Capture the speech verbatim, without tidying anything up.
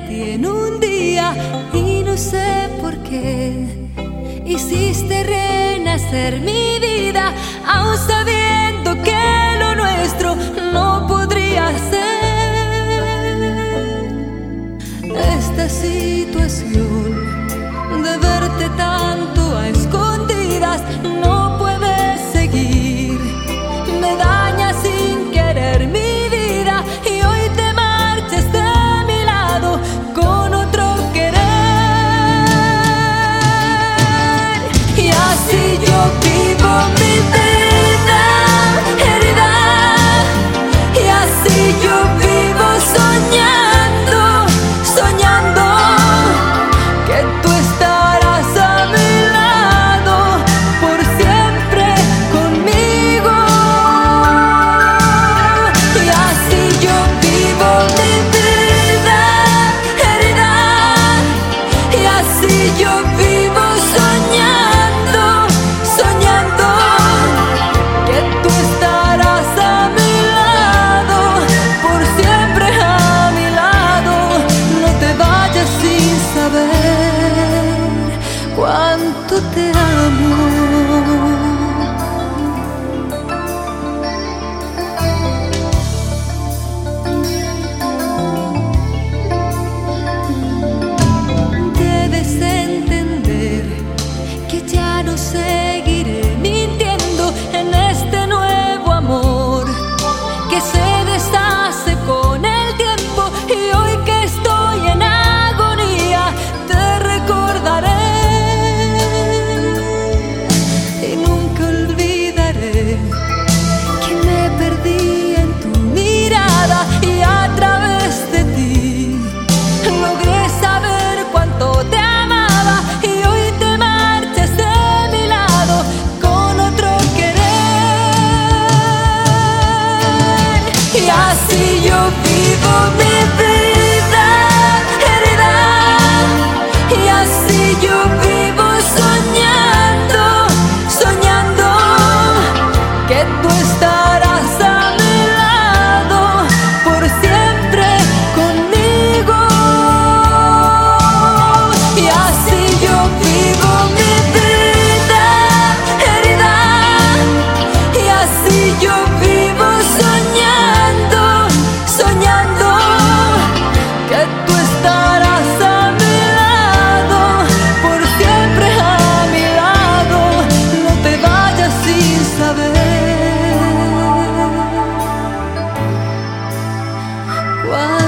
ti en un día y no sé por qué hiciste renacer mi vida, aún sabiendo que lo nuestro no podría ser. Esta situación de verte tanto a escondidas no puede seguir, me daña sin querer mi vida y hoy te marchas de mi lado con otro querer. Y así yo vivo mi vida herida, y así yo vivo soñando, soñando que tú estarás a mi lado por siempre conmigo. Y así yo vivo mi vida herida, y así yo vivo soñando, soñando que tú estarás a mi lado por siempre a mi lado. No te vayas sin saber cuánto te amo. Debes entender que ya no seguiré mintiendo en este nuevo amor que se deshace con el tiempo, y hoy que estoy en agonía te recordaré y nunca olvidaré que me perdí en tu mirada y a través de ti logré saber cuánto te amaba y hoy te marchas de mi lado con otro querer. Y así yo vivo mi vida herida, y así yo vivo soñando, soñando que tú estarás a mi lado por siempre conmigo. Y así yo vivo mi vida herida, y así yo vivo soñando, soñando que tú estarás a mi lado por siempre a mi lado. No te vayas sin saber cuánto